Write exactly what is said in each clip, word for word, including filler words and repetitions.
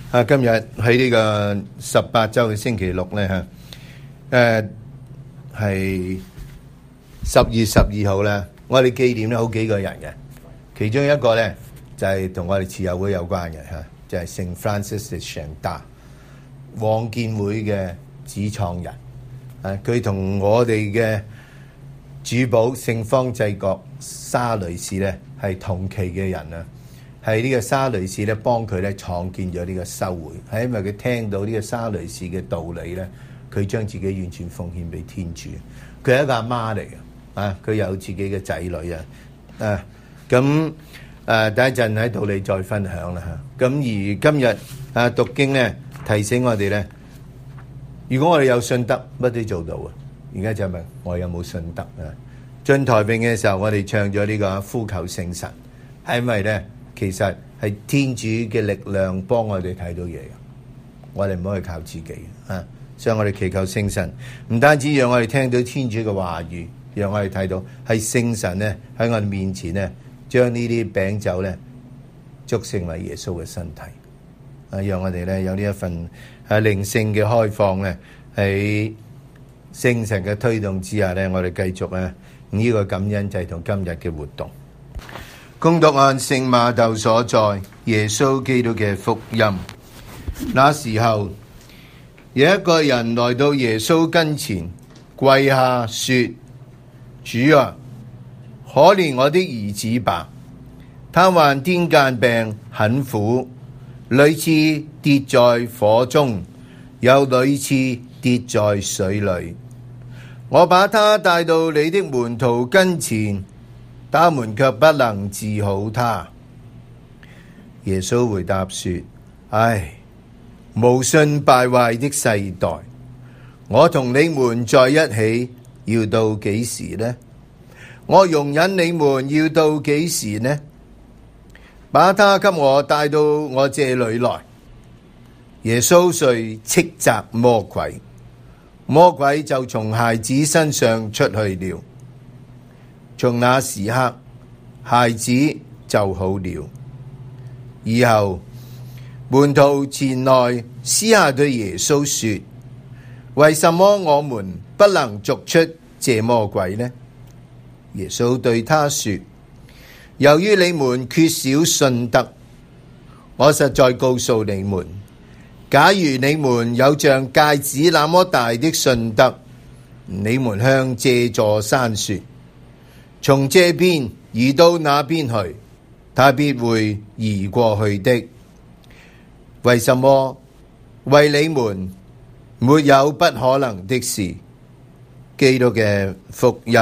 啊，今日喺呢個十八週嘅星期六咧嚇，誒係十月十二號咧，我哋紀念咗好幾個人嘅，其中一個咧就係同我哋慈幼會有關嘅嚇，就係聖 Francis de Chantal，黃建會嘅主創人，啊，佢同我哋嘅主保聖方濟各沙雷士咧係同期嘅人啊。係呢個沙雷士咧幫佢咧創建咗呢個修會，係因為佢聽到呢個沙雷士嘅道理咧，佢將自己完全奉獻俾天主。佢係一個阿媽嚟嘅，啊，佢有自己嘅仔女啊，啊，咁啊，第一陣喺度你再分享啦嚇。咁而今日啊讀經咧提醒我哋咧，如果我哋有信德，乜都做到啊。而家就問我有冇信德啊？進台並嘅時候，我哋唱咗呢個呼求聖神，係因為咧。其實係天主嘅力量幫我哋睇到嘢嘅，我哋唔可以靠自己啊！所以我哋祈求聖神，唔單止讓我哋聽到天主嘅話語，讓我哋睇到係聖神咧喺我哋面前咧，將呢啲餅酒咧祝成為耶穌嘅身體啊！讓我哋咧有呢一份啊靈性嘅開放咧，喺聖神嘅推動之下咧，我哋繼續咧呢個感恩祭同今日嘅活動。恭讀按聖馬竇所載耶穌基督嘅福音。那時候，有一個人來到耶穌跟前，跪下說：主啊，可憐我的兒子吧！他患癲癇病，很苦，屢次跌在火中，又屢次跌在水裏。我把他帶到你的門徒跟前，他們卻不能治好他。耶穌回答說：唉，無信敗壞的世代，我同你們在一起要到幾時呢？我容忍你們要到幾時呢？把他給我帶到我這裏來。耶穌遂斥責魔鬼，魔鬼就從孩子身上出去了。從那時刻，孩子就好了。以後，門徒前來私下對耶穌說：為什麼我們不能逐出這魔鬼呢？耶穌對他說：由於你們缺少信德，我實在告訴你們，假如你們有像芥子那麼大的信德，你們向這座山說：從這邊移到那邊去，他必會移過去的。為什麼為你們沒有不可能的事？基督嘅福音。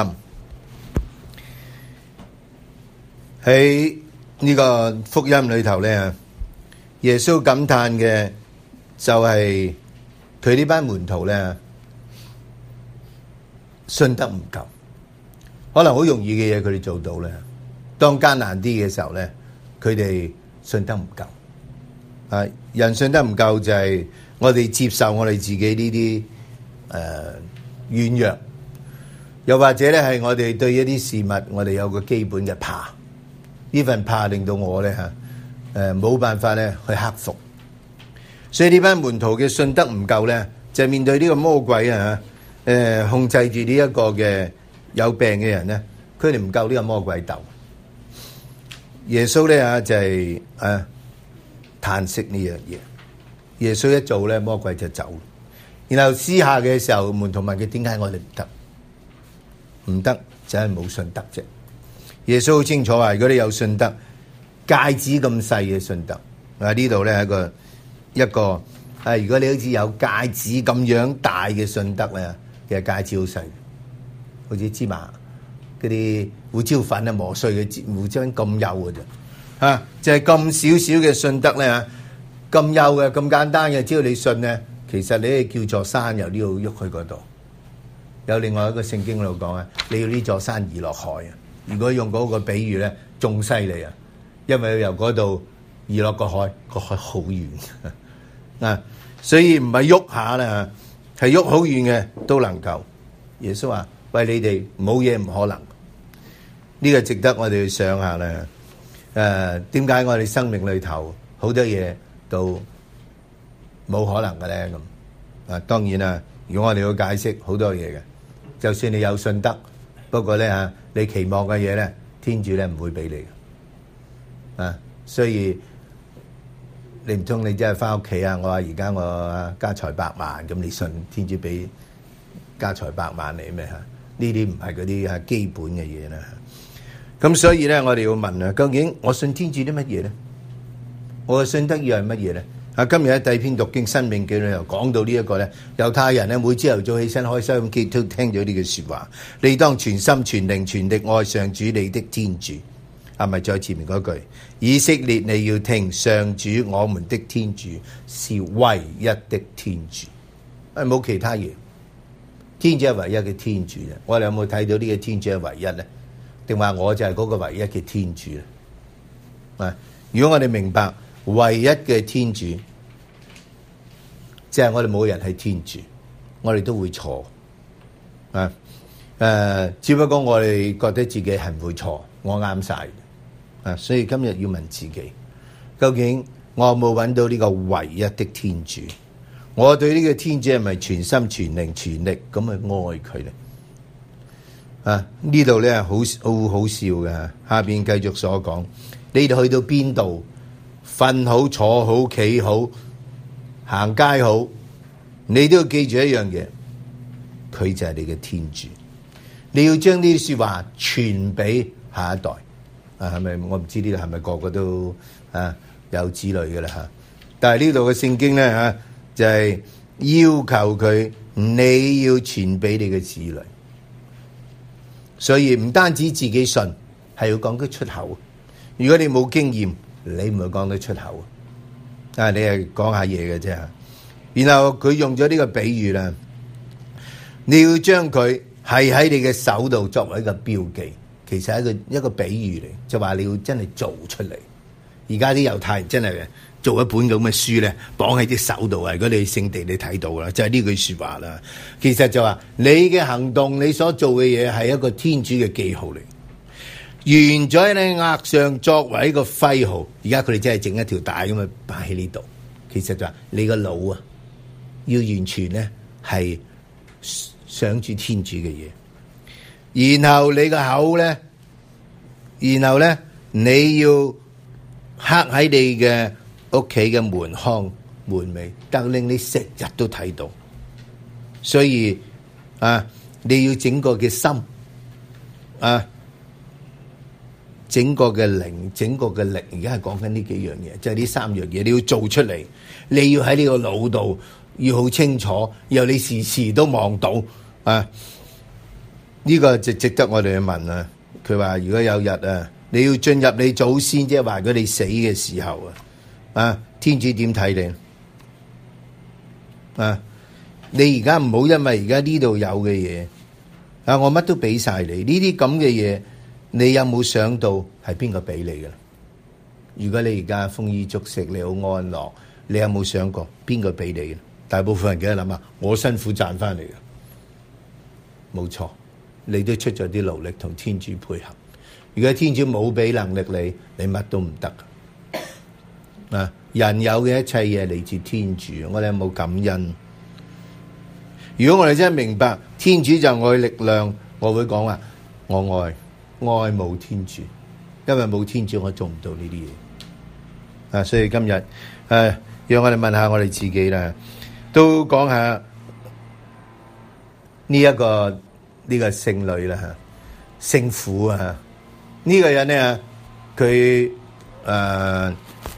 喺呢個福音裏頭咧，耶穌感嘆嘅就係佢呢班門徒咧，信德唔夠。可能好容易嘅嘢佢哋做到咧，當艱難啲嘅時候咧，佢哋信德唔夠。啊，人信德唔夠就係我哋接受我哋自己呢啲誒軟弱，又或者咧係我哋對一啲事物我哋有個基本嘅怕，呢份怕令到我咧嚇誒冇辦法咧去克服。所以呢班門徒嘅信德唔夠咧，就係面對呢個魔鬼啊嚇誒控制住呢一個嘅有病嘅人咧，佢哋唔夠呢個魔鬼鬥。耶穌咧啊就係誒嘆息呢樣嘢。耶穌一做咧，魔鬼就走。然後私下嘅時候，門徒問佢點解我哋唔得？唔得就係冇信德啫。耶穌好清楚話：如果你有信德，芥子咁細嘅信德，啊呢度咧係一個一個啊，如果你好似有芥子咁樣大嘅信德咧，其實芥子好細。好似芝麻嗰啲胡椒粉啊，磨碎嘅胡椒粉咁幼嘅啫，嚇就係咁少少嘅信德咧嚇，咁幼嘅咁簡單嘅，只要你信咧，其實你係叫座山由呢度喐去嗰度。有另外一個聖經度講啊，你要呢座山移落海啊。如果用嗰個比喻咧，仲犀利啊，因為由嗰度移落個海，個海好遠啊，所以唔係喐下啦，係喐好遠嘅都能夠。耶穌話：喂，你哋冇嘢唔可能，呢個值得我哋去想下咧。誒，點解我哋生命裏頭好多嘢都冇可能嘅咧咁。啊，當然啦，如果我哋要解釋好多嘢嘅，就算你有信德，不過咧嚇你期望嘅嘢咧，天主咧唔會俾你嘅。啊，所以你唔通你真係翻屋企啊？我話而家我家財百萬，咁你信天主俾家財百萬你咩嚇？呢啲唔係嗰啲係基本嘅嘢啦。咁所以咧，我哋要問啊，究竟我信天主啲乜嘢咧？我嘅信德要係乜嘢咧？啊，今日喺第二篇讀經《申命記》裏頭講到呢一個咧，猶太人咧每朝頭早起身開收音機都聽咗呢句説話：你當全心全靈全力愛上主你的天主。係咪再前面嗰句？以色列你要聽，上主我們的天主是唯一的天主，係冇其他嘢。天主係唯一嘅天主啫。我哋有冇睇到呢個天主係唯一咧？定話我就係嗰個唯一嘅天主咧？啊！如果我哋明白唯一嘅天主，即係我哋冇人係天主，我哋都會錯啊！誒，只不過我哋覺得自己係唔會錯，我啱晒啊！所以今日要問自己，究竟我有冇揾到呢個唯一的天主？我對呢個天主係咪全心全靈全力咁去愛佢咧？啊！呢度咧好好好笑嘅，下邊繼續所講，你哋去到邊度，瞓好坐好企好行街好，你都要記住一樣嘢，佢就係你嘅天主。你要將呢啲說話傳俾下一代。啊，係咪？我唔知呢度係咪個個都啊有子女嘅啦吓。但係呢度嘅聖經咧吓，就係要求佢你要傳俾你嘅子女。所以唔單止自己信，係要講得出口。如果你冇經驗，你唔會講得出口。啊，你係講下嘢嘅啫。然後佢用咗呢個比喻啦，你要將佢係喺你嘅手度作為一個標記。其實係一個一個比喻嚟，就話你要真係做出嚟。而家啲猶太人真係做一本咁嘅書咧，綁喺啲手度啊！如果你聖地你睇到啦，就係呢句說話啦。其實就話你嘅行動，你所做嘅嘢係一個天主嘅記號嚟，完咗喺你額上作為一個徽號。而家佢哋真係整一條帶咁啊擺喺呢度。其實就話你個腦啊，要完全咧係想住天主嘅嘢。然後你個口咧，然後咧你要刻喺你嘅屋企嘅門框門楣，得令你成日都睇到。所以啊，你要整個嘅心啊，整個嘅靈，整個嘅力，而家係講緊呢幾樣嘢，就係呢三樣嘢，你要做出嚟，你要喺呢個腦度要好清楚，然後你時時都望到啊。呢個就值得我哋去問啊！佢話如果有日啊，你要進入你祖先，即係話如果你死嘅時候啊，啊天主點睇你啊？你而家唔好因為而家呢度有嘅嘢啊，我乜都俾晒你，呢啲咁嘅嘢，你有冇想到係邊個俾你嘅？如果你而家豐衣足食，你好安樂，你有冇想過邊個俾你嘅？大部分人記得諗下，我辛苦賺翻嚟嘅，冇錯。你都出咗啲勞力同天主配合。如果天主冇俾能力你，你乜都唔得。啊，人有嘅一切嘢嚟自天主，我哋有冇感恩？如果我哋真係明白天主就愛力量，我會講話我愛愛慕天主，因為冇天主我做唔到呢啲嘢。啊，所以今日誒、啊，讓我哋問下我哋自己啦，都講下呢一個。呢個聖女啦，聖婦啊，呢個人咧，佢誒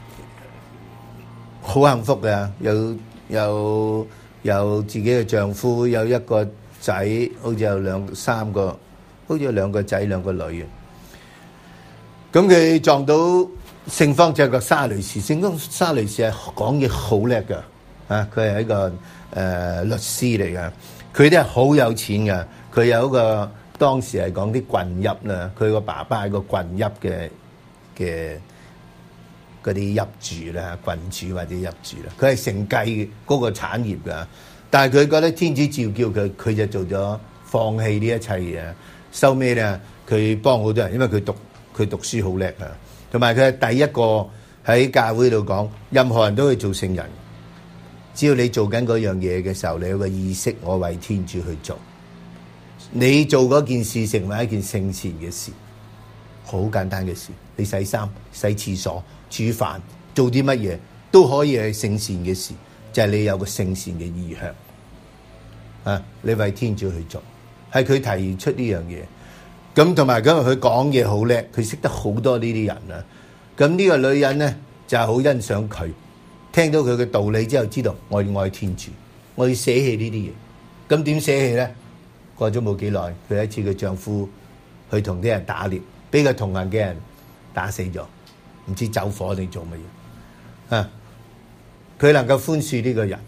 好幸福嘅，有有有自己嘅丈夫，有一個仔，好似有兩三個，好似有兩個仔兩個女嘅。咁佢撞到聖方濟各沙雷氏，聖方沙雷氏係講嘢好叻噶，啊，佢係一個誒、呃、律師嚟噶，佢都係好有錢噶。佢有一個當時係講啲郡邑啦，佢個爸爸係個郡邑嘅嘅嗰啲邑主啦，郡主或者邑主啦，佢係承繼嗰個產業噶。但係佢覺得天主召叫佢，佢就做咗放棄呢一切嘢。收尾咧，佢幫好多人，因為佢讀佢讀書好叻啊，同埋佢係第一個喺教會度講，任何人都可以做聖人。 只要你做緊嗰樣嘢嘅時候，你有個意識，我為天主去做。你做嗰件事成為一件聖善嘅事，好簡單嘅事。你洗衫、洗廁所、煮飯，做啲乜嘢都可以係聖善嘅事，就係你有個聖善嘅意向啊！你為天主去做，係佢提出呢樣嘢。咁同埋今日佢講嘢好叻，佢識得好多呢啲人啊。咁呢個女人咧就係好欣賞佢，聽到佢嘅道理之後，知道我要愛天主，我要捨棄呢啲嘢。咁點捨棄咧？過咗冇幾耐，佢有一次佢丈夫去同啲人打獵，俾佢同行嘅人打死咗，唔知走火定做乜嘢啊！佢能夠寬恕呢個人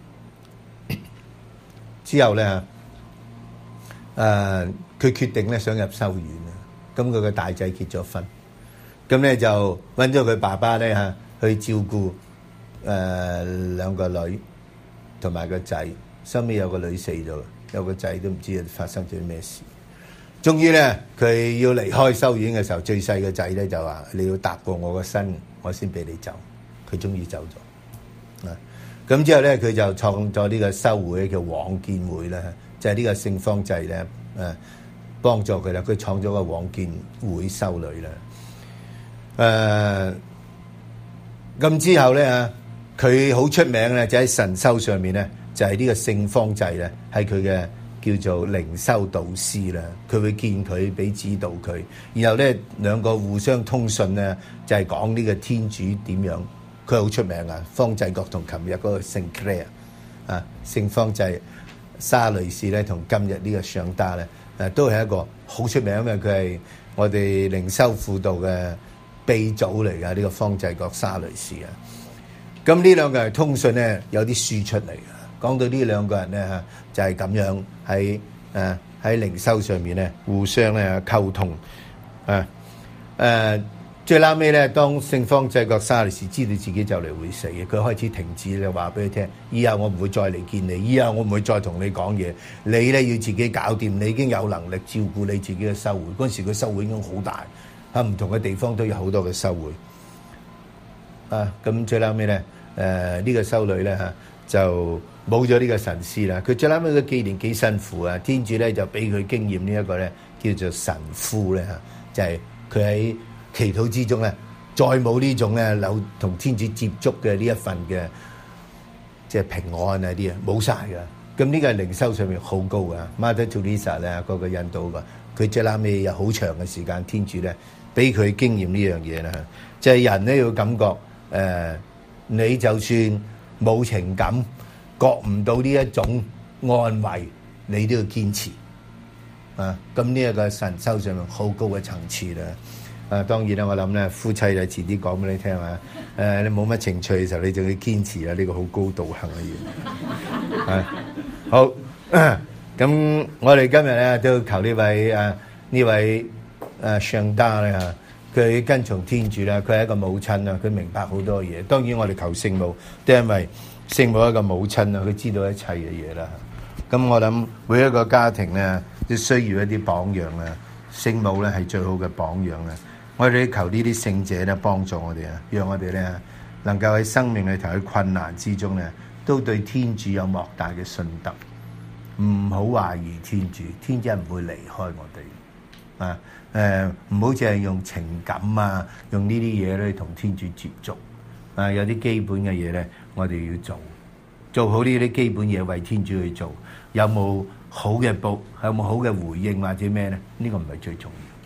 之後咧，誒、呃，佢決定咧想入修院啊。咁佢個大仔結咗婚，咁咧就揾咗佢爸爸咧嚇去照顧誒、呃、兩個女同埋個仔。收尾有個女死咗，有個仔都唔知發生咗咩事。終於咧，佢要離開修院嘅時候，最細個仔咧就話：你要踏過我個身，我先俾你走。佢終於走咗。啊，咁之後咧，佢就創咗呢個修會叫往見會啦，就係、是、呢個聖方濟咧，誒幫助佢啦。佢創咗個往見會修女啦。誒、啊，咁之後咧啊，佢好出名咧，就喺神修上面咧。就係呢個聖方濟咧，係佢嘅叫做靈修導師啦。佢會見佢，俾指導佢，然後咧兩個互相通訊咧，就係講呢個天主點樣。佢好出名啊！方濟各同琴日嗰個聖 Clare 啊，聖方濟沙雷士咧，同今日呢個尚達咧，誒都係一個好出名，因為佢係我哋靈修輔導嘅鼻祖嚟㗎。呢、這個方濟各沙雷士啊，咁呢兩個人通訊咧，有啲書出嚟㗎。講到呢兩個人咧嚇，就係咁樣喺誒喺靈修上面咧互相咧溝通啊誒，最撈尾咧，當聖方濟各沙雷士知道自己就嚟會死嘅，佢開始停止咧話俾佢聽：以後我唔會再嚟見你，以後我唔會再同你講嘢，你咧要自己搞掂，你已經有能力照顧你自己嘅修會。嗰陣時個修會已經好大，喺唔同嘅地方都有好多嘅修會啊。咁最撈尾咧誒呢個修女咧嚇就冇咗呢個神師啦，佢最撚尾嘅紀念幾辛苦啊！天主咧就俾佢經驗呢一個咧叫做神父咧嚇，就係佢喺祈禱之中咧，再冇呢種咧有同天主接觸嘅呢一份嘅即係平安啊啲啊冇晒噶。咁呢個係靈修上面好高噶 ，Mother Teresa 咧嗰個印度噶，佢最撚尾有好長嘅時間，天主咧俾佢經驗呢樣嘢啦，就係人咧要感覺誒，你就算冇情感。覺唔到呢一種安慰，你都要堅持啊！咁呢一個神修上面好高嘅層次啦。啊，當然啦，我諗咧，夫妻就遲啲講俾你聽啊。誒，你冇乜情趣嘅時候，你就要堅持啦。呢個好高道行嘅嘢。啊，好。咁我哋今日咧都求呢位啊呢位誒尚達咧嚇，佢跟從天主啦，佢係一個母親啊，佢明白好多嘢。當然我哋求聖母，都因為聖母一個母親啊，佢知道一切嘅嘢啦。咁我諗每一個家庭咧都需要一啲榜樣啊，聖母咧係最好嘅榜樣啊。我哋求呢啲聖者咧幫助我哋啊，讓我哋咧能夠喺生命裏頭喺困難之中咧，都對天主有莫大嘅信德，唔好懷疑天主，天主唔會離開我哋啊。誒，唔好淨係用情感啊，用呢啲嘢咧同天主接觸啊。有啲基本嘅嘢咧，我哋要做，做好呢啲基本嘢，為天主去做。有冇好嘅報，有冇好嘅回應或者咩咧？呢個唔係最重要。